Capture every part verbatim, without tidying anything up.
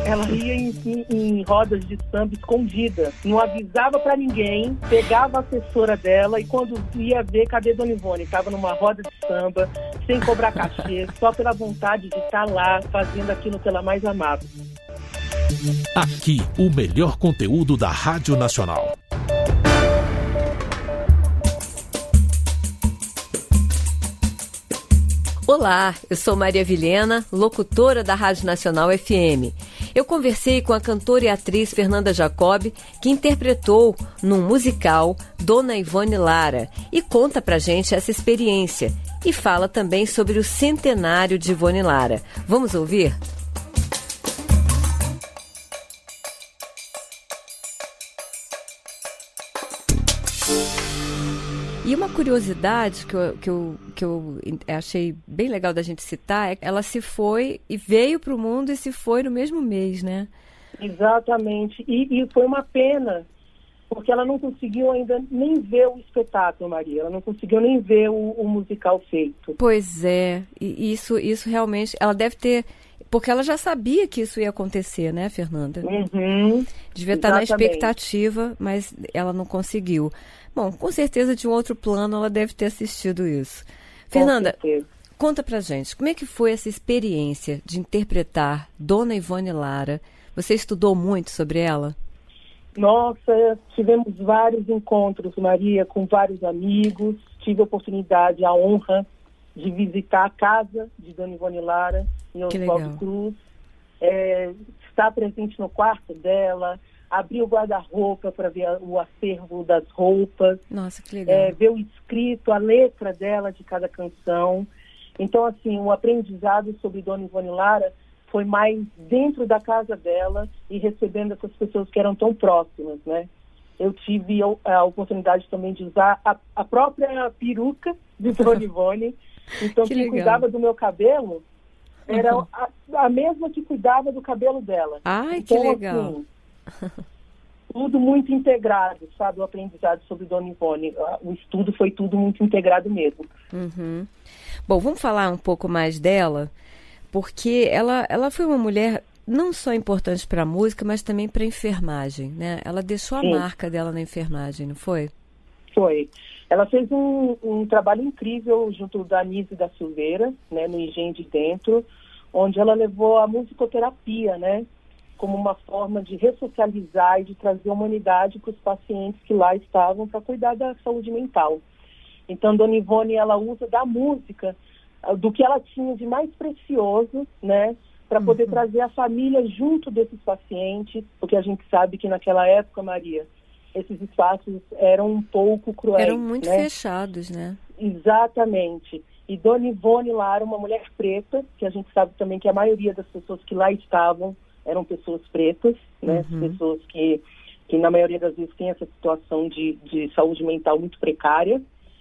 Ela ia em, em, em rodas de samba escondida, não avisava pra ninguém, pegava a assessora dela e quando ia ver, cadê Dona Ivone? Estava numa roda de samba, sem cobrar cachê, só pela vontade de estar lá, fazendo aquilo que ela mais amava. Aqui, o melhor conteúdo da Rádio Nacional. Olá, eu sou Maria Vilhena, locutora da Rádio Nacional F M. Eu conversei com a cantora e atriz Fernanda Jacob, que interpretou num musical Dona Ivone Lara, e conta pra gente essa experiência. E fala também sobre o centenário de Ivone Lara. Vamos ouvir? E uma curiosidade que eu, que, eu, que eu achei bem legal da gente citar é que ela se foi e veio para o mundo e se foi no mesmo mês, né? Exatamente. E, e foi uma pena, porque ela não conseguiu ainda nem ver o espetáculo, Maria. Ela não conseguiu nem ver o, o musical feito. Pois é. E isso, isso realmente... Ela deve ter... Porque ela já sabia que isso ia acontecer, né, Fernanda? Uhum, Devia estar na expectativa, mas ela não conseguiu. Bom, com certeza de um outro plano ela deve ter assistido isso. Com Fernanda, certeza. Conta pra gente, como é que foi essa experiência de interpretar Dona Ivone Lara? Você estudou muito sobre ela? Nossa, tivemos vários encontros, Maria, com vários amigos. Tive a oportunidade, a honra de visitar a casa de Dona Ivone Lara, em Oswaldo Cruz, é, estar presente no quarto dela, abrir o guarda-roupa para ver o acervo das roupas. Nossa, que legal. É, ver o escrito, a letra dela de cada canção. Então, assim, o aprendizado sobre Dona Ivone Lara foi mais dentro da casa dela e recebendo essas pessoas que eram tão próximas, né? Eu tive a oportunidade também de usar a, a própria peruca de Dona Ivone. Então, que quem legal. cuidava do meu cabelo era uhum. a, a mesma que cuidava do cabelo dela. Ai, então, que legal. Assim, tudo muito integrado, sabe? O aprendizado sobre Dona Ivone. O estudo foi tudo muito integrado mesmo. Uhum. Bom, vamos falar um pouco mais dela, porque ela, ela foi uma mulher não só importante para a música, mas também para a enfermagem, né? Ela deixou Sim. a marca dela na enfermagem, não foi? Foi. Ela fez um, um trabalho incrível junto da Anísio da Silveira, né, no Engenho de Dentro, onde ela levou a musicoterapia, né, como uma forma de ressocializar e de trazer humanidade para os pacientes que lá estavam para cuidar da saúde mental. Então, Dona Ivone, ela usa da música, do que ela tinha de mais precioso, né, para poder uhum. trazer a família junto desses pacientes, porque a gente sabe que naquela época, Maria, esses espaços eram um pouco cruéis. Eram muito né? fechados, né? Exatamente. E Dona Ivone Lara, uma mulher preta, que a gente sabe também que a maioria das pessoas que lá estavam eram pessoas pretas, né? Uhum. Pessoas que, que na maioria das vezes têm essa situação de, de saúde mental muito precária.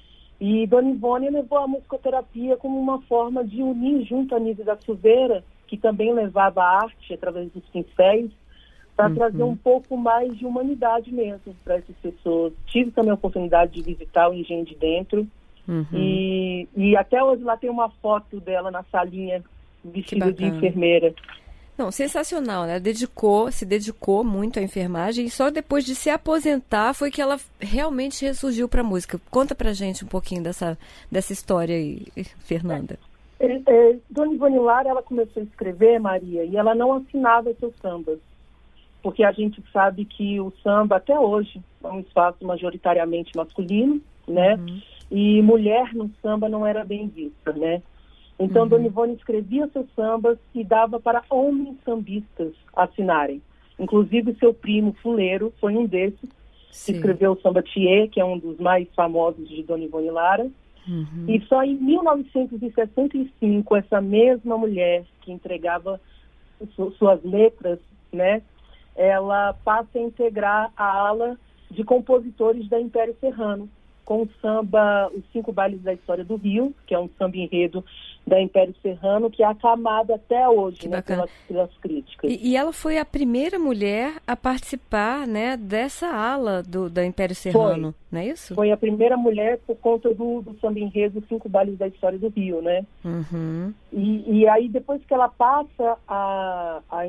E Dona Ivone levou a musicoterapia como uma forma de unir junto a Anísio da Silveira, que também levava a arte através dos pincéis, para uhum. trazer um pouco mais de humanidade mesmo para essas pessoas. Tive também a oportunidade de visitar o Engenho de Dentro. Uhum. E, e até hoje lá tem uma foto dela na salinha, vestida de enfermeira. Não, sensacional, né? Dedicou, se dedicou muito à enfermagem e só depois de se aposentar foi que ela realmente ressurgiu para a música. Conta pra gente um pouquinho dessa, dessa história aí, Fernanda. É, é, Dona Ivone Lara, ela começou a escrever, Maria, e ela não assinava seus sambas. Porque a gente sabe que o samba, até hoje, é um espaço majoritariamente masculino, né? Uhum. E mulher no samba não era bem vista, né? Então, uhum. Dona Ivone escrevia seus sambas e dava para homens sambistas assinarem. Inclusive, seu primo, Fuleiro, foi um desses, Sim. que escreveu o Samba Tiê, que é um dos mais famosos de Dona Ivone Lara. Uhum. E só em mil novecentos e sessenta e cinco, essa mesma mulher que entregava su- suas letras, né? Ela passa a integrar a ala de compositores da Império Serrano, com o samba Os Cinco Bailes da História do Rio, que é um samba enredo da Império Serrano, que é aclamado até hoje, né, pelas, pelas críticas. E, e ela foi a primeira mulher a participar, né, dessa ala do, da Império Serrano, foi. Não é isso? Foi a primeira mulher por conta do, do samba enredo Os Cinco Bailes da História do Rio, né? Uhum. E, e aí, depois que ela passa a, a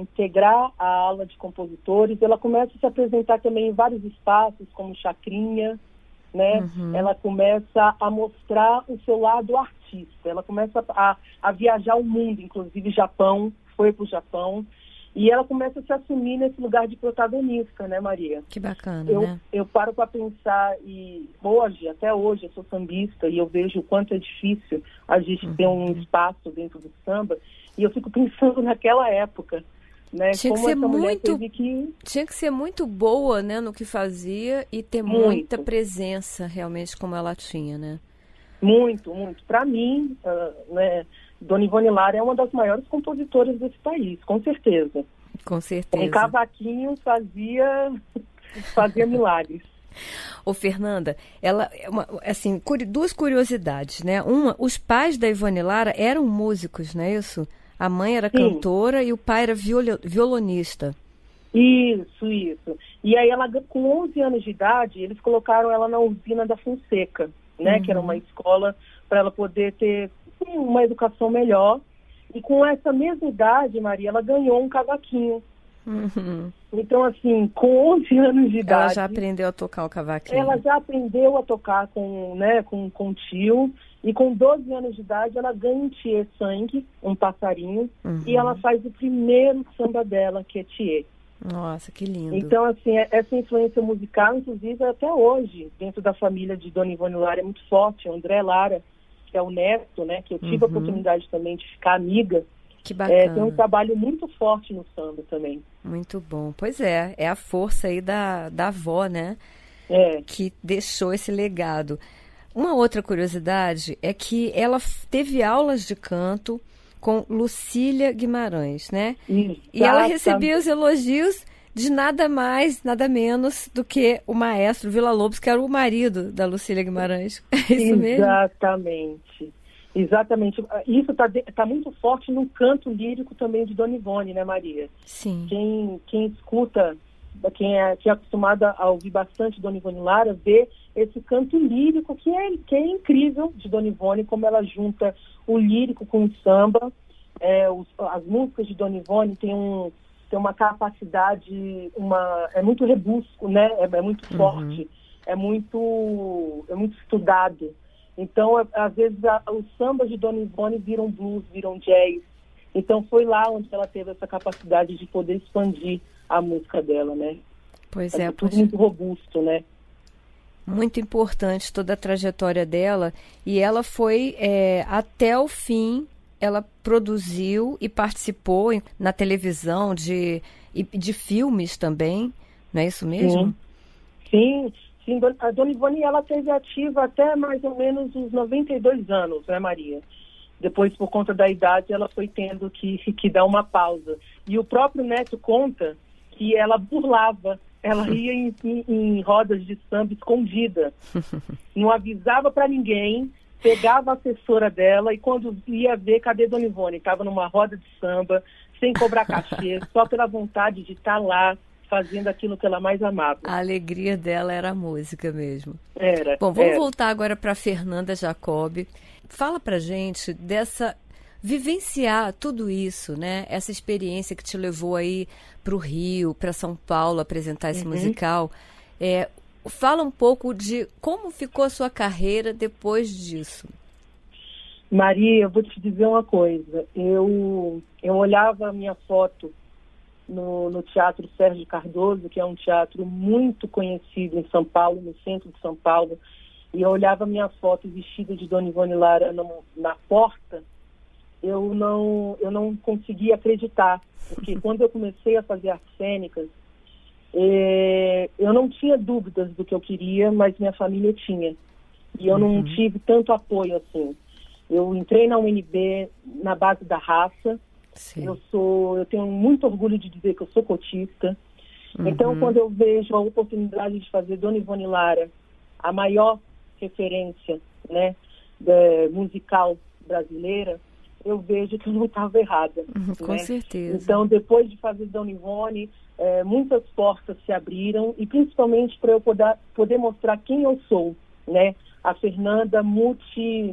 integrar a ala de compositores. Ela começa a se apresentar também em vários espaços, como Chacrinha, né? Uhum. Ela começa a mostrar o seu lado artista. Ela começa a, a viajar o mundo, inclusive Japão, foi para o Japão. E ela começa a se assumir nesse lugar de protagonista, né, Maria? Que bacana, eu, né? Eu paro para pensar, e hoje, até hoje, eu sou sambista e eu vejo o quanto é difícil a gente uhum. ter um espaço dentro do samba. E eu fico pensando naquela época, né? Tinha como que ser essa mulher muito, teve que... Tinha que ser muito boa, né, no que fazia e ter muito. muita presença, realmente, como ela tinha, né? Muito, muito. Para mim, uh, né... Dona Ivone Lara é uma das maiores compositoras desse país, com certeza. Com certeza. Um cavaquinho fazia, fazia milagres. Ô, Fernanda, ela, uma, assim, duas curiosidades, né? Uma, os pais da Ivone Lara eram músicos, não é isso? A mãe era Sim. cantora e o pai era viol, violonista. Isso, isso. E aí ela, com onze anos de idade, eles colocaram ela na Usina da Fonseca, né? Uhum. Que era uma escola para ela poder ter uma educação melhor, e com essa mesma idade, Maria, ela ganhou um cavaquinho. Uhum. Então, assim, com onze anos de idade... Ela já aprendeu a tocar o cavaquinho. Ela já aprendeu a tocar com, né, com, com o tio, e com doze anos de idade ela ganha um Tiê Sangue, um passarinho, uhum. e ela faz o primeiro samba dela, que é Tiê. Nossa, que lindo. Então, assim, essa influência musical, inclusive, até hoje, dentro da família de Dona Ivone Lara, é muito forte. O André Lara, que é o neto, né, que eu tive uhum. a oportunidade também de ficar amiga. Que bacana. É, tem um trabalho muito forte no samba também. Muito bom. Pois é, é a força aí da, da avó, né, é. que deixou esse legado. Uma outra curiosidade é que ela teve aulas de canto com Lucília Guimarães, né? Isso, e ela recebia os elogios de nada mais, nada menos do que o maestro Villa-Lobos, que era o marido da Lucília Guimarães. É isso mesmo? Exatamente. Exatamente. Isso está tá muito forte no canto lírico também de Dona Ivone, né, Maria? Sim. Quem, quem escuta, quem é, quem é acostumada a ouvir bastante Dona Ivone Lara, vê esse canto lírico que é, que é incrível de Dona Ivone, como ela junta o lírico com o samba. É, os, as músicas de Dona Ivone têm um tem uma capacidade, uma, é muito robusto, né? É, é muito forte, uhum. é muito, é muito estudado. Então, é, às vezes, a, os sambas de Dona Ivone viram blues, viram jazz. Então, foi lá onde ela teve essa capacidade de poder expandir a música dela, né? Pois é, é tudo pois... muito robusto, né? Muito importante toda a trajetória dela. E ela foi é, até o fim... Ela produziu e participou na televisão de, de filmes também, não é isso mesmo? Sim, sim, sim. A Dona Ivone, ela esteve ativa até mais ou menos uns noventa e dois anos, né, Maria? Depois, por conta da idade, ela foi tendo que, que dar uma pausa. E o próprio neto conta que ela burlava, ela ia em, em, em rodas de samba escondida, não avisava para ninguém, pegava a assessora dela e quando ia ver, cadê Dona Ivone? Estava numa roda de samba, sem cobrar cachê, só pela vontade de estar lá, fazendo aquilo que ela mais amava. A alegria dela era a música mesmo. Era. Bom, vamos era. voltar agora para Fernanda Jacob. Fala pra gente dessa... vivenciar tudo isso, né? Essa experiência que te levou aí para o Rio, para São Paulo, apresentar esse uhum. musical. É... Fala um pouco de como ficou a sua carreira depois disso. Maria, eu vou te dizer uma coisa. Eu, eu olhava a minha foto no, no Teatro Sérgio Cardoso, que é um teatro muito conhecido em São Paulo, no centro de São Paulo, e eu olhava a minha foto vestida de Dona Ivone Lara no, na porta, eu não, eu não conseguia acreditar. Porque quando eu comecei a fazer artes cênicas, É, eu não tinha dúvidas do que eu queria, mas minha família tinha. E eu uhum. não tive tanto apoio assim. Eu entrei na U N B na base da raça. Sim. Eu sou, eu tenho muito orgulho de dizer que eu sou cotista. Uhum. Então, quando eu vejo a oportunidade de fazer Dona Ivone Lara, a maior referência, né, de, musical brasileira, eu vejo que eu não estava errada. Uhum, com né? certeza. Então, depois de fazer Dona Ivone, é, muitas portas se abriram, e principalmente para eu poder, poder mostrar quem eu sou, né? A Fernanda multi,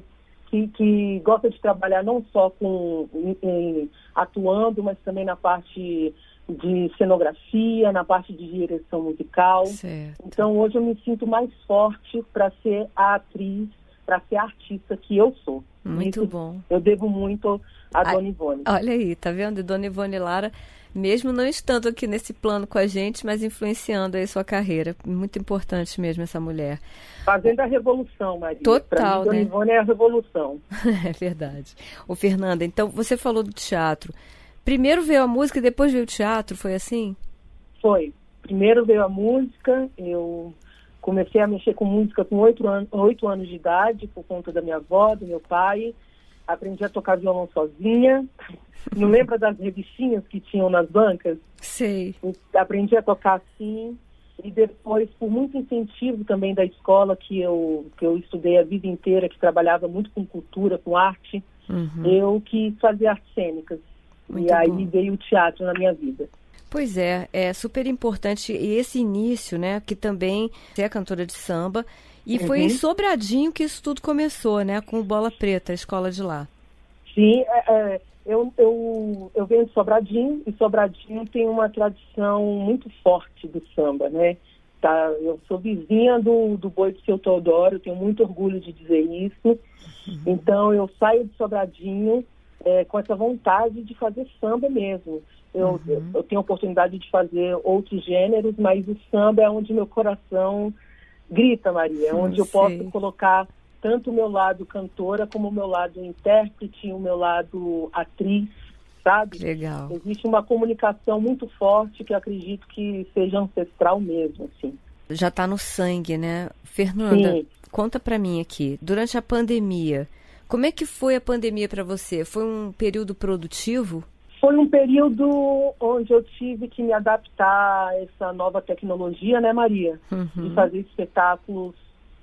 que, que gosta de trabalhar não só com em, em, atuando, mas também na parte de cenografia, na parte de direção musical. Certo. Então, hoje eu me sinto mais forte para ser a atriz, para ser a artista que eu sou. Muito Isso bom. Eu devo muito a Ai, Dona Ivone. Olha aí, tá vendo? Dona Ivone Lara, mesmo não estando aqui nesse plano com a gente, mas influenciando aí sua carreira. Muito importante mesmo essa mulher. Fazendo a revolução, Maria. Total, pra mim, Dona né? Ivone é a revolução. É verdade. Ô, Fernanda, então você falou do teatro. Primeiro veio a música e depois veio o teatro, foi assim? Foi. Primeiro veio a música, eu comecei a mexer com música com oito anos, oito anos de idade, por conta da minha avó, do meu pai. Aprendi a tocar violão sozinha. Não lembra das revistinhas que tinham nas bancas? Sei. Aprendi a tocar assim. E depois, por muito incentivo também da escola que eu, que eu estudei a vida inteira, que trabalhava muito com cultura, com arte, Uhum. eu quis fazer artes cênicas. Muito e aí bom. veio o teatro na minha vida. Pois é, é super importante e esse início, né, que também você é cantora de samba, e Uhum. foi em Sobradinho que isso tudo começou, né, com o Bola Preta, a escola de lá. Sim, é, é, eu, eu, eu venho de Sobradinho, e Sobradinho tem uma tradição muito forte do samba, né? Tá, eu sou vizinha do, do Boi do Seu Teodoro, eu tenho muito orgulho de dizer isso. Uhum. Então eu saio de Sobradinho é, com essa vontade de fazer samba mesmo. Eu, uhum. eu, eu tenho a oportunidade de fazer outros gêneros, mas o samba é onde meu coração grita, Maria, é onde eu posso Sei. colocar tanto o meu lado cantora, como o meu lado intérprete, o meu lado atriz, sabe? Legal. Existe uma comunicação muito forte que eu acredito que seja ancestral mesmo, assim. Já está no sangue, né? Fernanda, Sim. Conta para mim aqui, durante a pandemia, como é que foi a pandemia para você? Foi um período produtivo? Foi um período onde eu tive que me adaptar a essa nova tecnologia, né, Maria? Uhum. De fazer espetáculos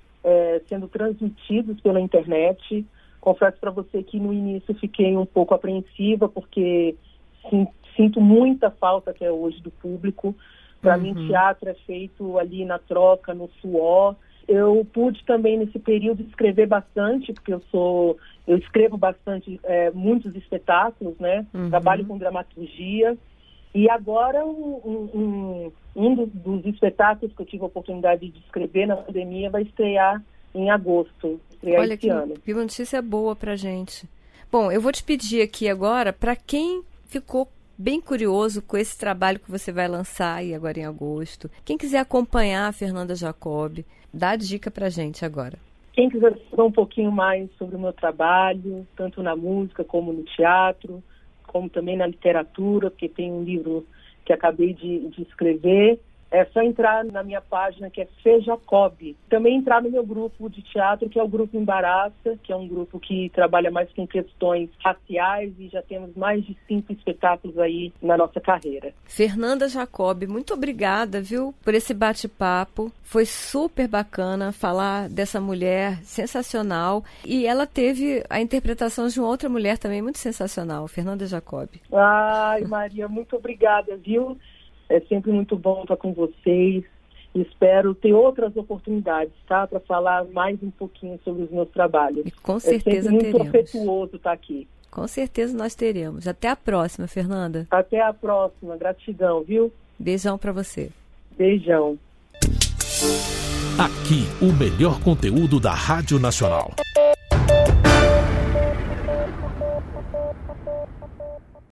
é, sendo transmitidos pela internet. Confesso para você que no início fiquei um pouco apreensiva, porque sim, sinto muita falta até hoje do público. Para uhum. mim, teatro é feito ali na troca, no suor. Eu pude também, nesse período, escrever bastante, porque eu sou, eu escrevo bastante, é, muitos espetáculos, né? Uhum. Trabalho com dramaturgia. E agora, um, um, um dos, dos espetáculos que eu tive a oportunidade de escrever na pandemia vai estrear em agosto, estrear Olha esse que, ano. que notícia boa pra gente. Bom, eu vou te pedir aqui agora, para quem ficou bem curioso com esse trabalho que você vai lançar aí agora em agosto, quem quiser acompanhar a Fernanda Jacob, dá a dica pra gente agora. Quem quiser saber um pouquinho mais sobre o meu trabalho, tanto na música como no teatro, como também na literatura, porque tem um livro que acabei de, de escrever, é só entrar na minha página, que é Fê Jacob. Também entrar no meu grupo de teatro, que é o Grupo Embaraça, que é um grupo que trabalha mais com questões raciais, e já temos mais de cinco espetáculos aí na nossa carreira. Fernanda Jacob, muito obrigada, viu, por esse bate-papo. Foi super bacana falar dessa mulher sensacional. E ela teve a interpretação de uma outra mulher também muito sensacional, Fernanda Jacob. Ai, Maria, muito obrigada, viu? É sempre muito bom estar com vocês. Espero ter outras oportunidades, tá? Para falar mais um pouquinho sobre os meus trabalhos. E com certeza é sempre teremos. muito afetuoso estar aqui. Com certeza nós teremos. Até a próxima, Fernanda. Até a próxima. Gratidão, viu? Beijão para você. Beijão. Aqui, o melhor conteúdo da Rádio Nacional.